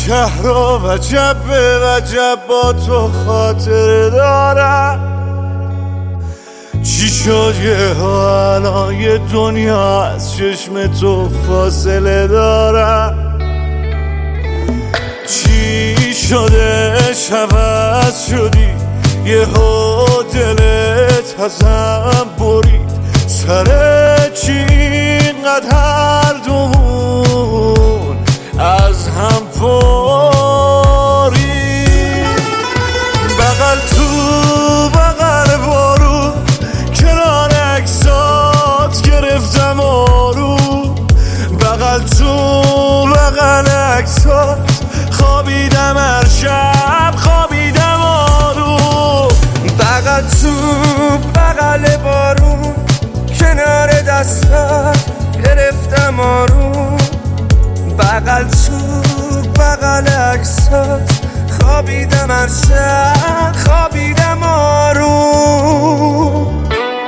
شهر و وجب به وجب با تو خاطر دارم. چی شد یه ها الان یه دنیا از چشم تو فاصله دارم. چی شده عوض شدی یه ها دلت ازم برید. سر چی اینقدر هر دومون از هم پارید. بغل تو بغل بارون کنار عکسات گرفتم آروم. بغل تو بغل عکسات خوابیدم هر شب خوابیدم آروم. بغل تو بغل بارون کنار دستات گرفتم آروم. بغل تو بغل عکسات خوابیدم هر شب خوابیدم آروم.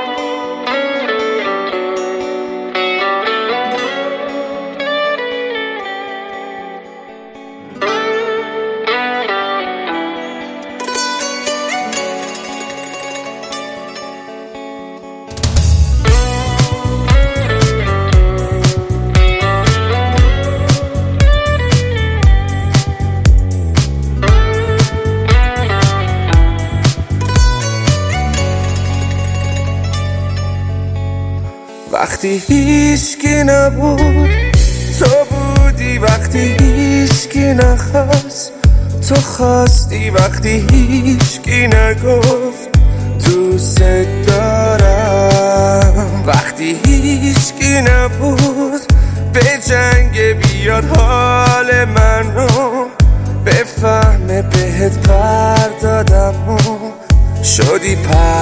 وقتی هیچکی نبود تو بودی، وقتی هیچکی نخواست تو خواستی، وقتی هیچکی نگفت دوست دارم. وقتی هیچکی نبود به جنگ بیاد حال منو بفهمه بهت پر دادم و شدی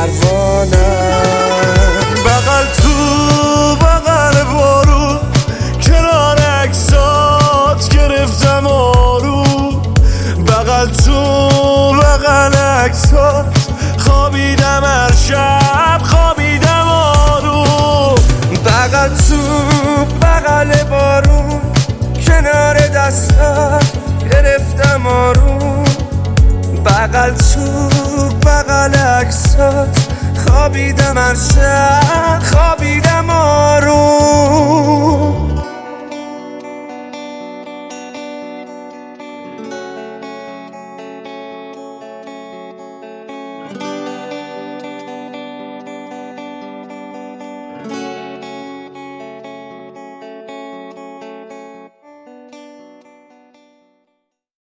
پروانم. بغل تو بغل بارون کنار عکسات گرفتم آروم. بغل تو بغل عکسات خوابیدم هر شب خوابیدم آروم. بغل تو بغل بارون کنار دستات گرفتم آروم. بغل تو بغل عکسات خوابیدم هر شب خوابیدم آروم.